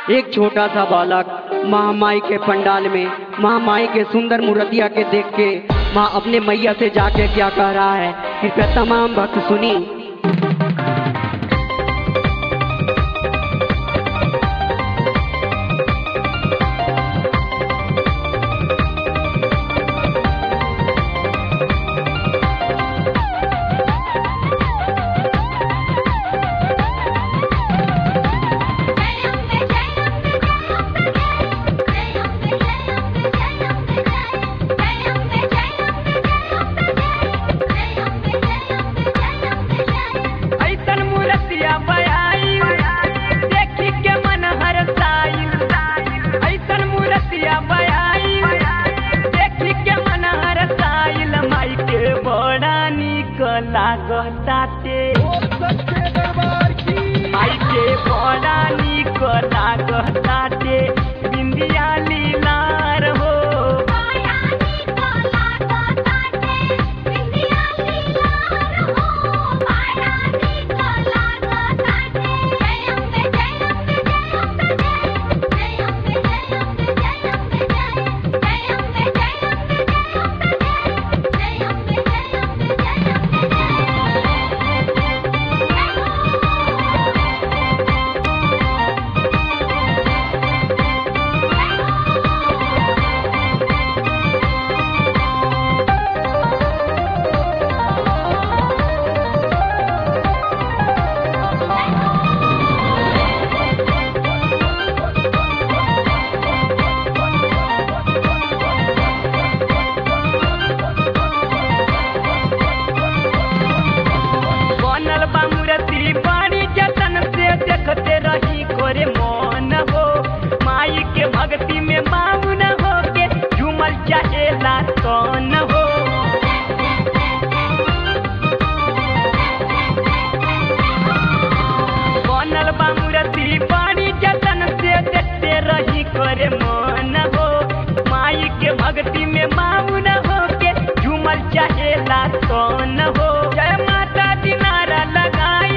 एक छोटा सा बालक महामाई के पंडाल में महामाई के सुंदर मूर्तिया के देख के माँ अपने मैया से जाके क्या कह रहा है, कृपया तमाम भक्त सुनी। लागताते माई के बड़ा निक लागताते बिंदिया लीलार हो देखते रही करे मन हो माई के भक्ति में माउन हो के झूमल चाहेला कौन हो बनल बा मूर्ति बड़ी जतन से देखते रही करे मन हो माई के भक्ति में माउन हो के झूमल चाहेला कौन हो। जय माता दी नारा लगाई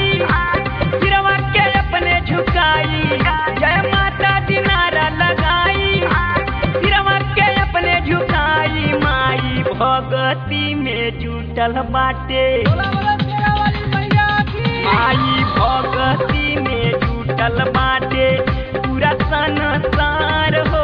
झुकाई, जय माता दी नारा लगाई सिरवा के अपने झुकाई माई भगती में जुटल बाटे माई भगती में जुटल बाटे पूरा संसार हो।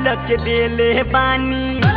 के देले बानी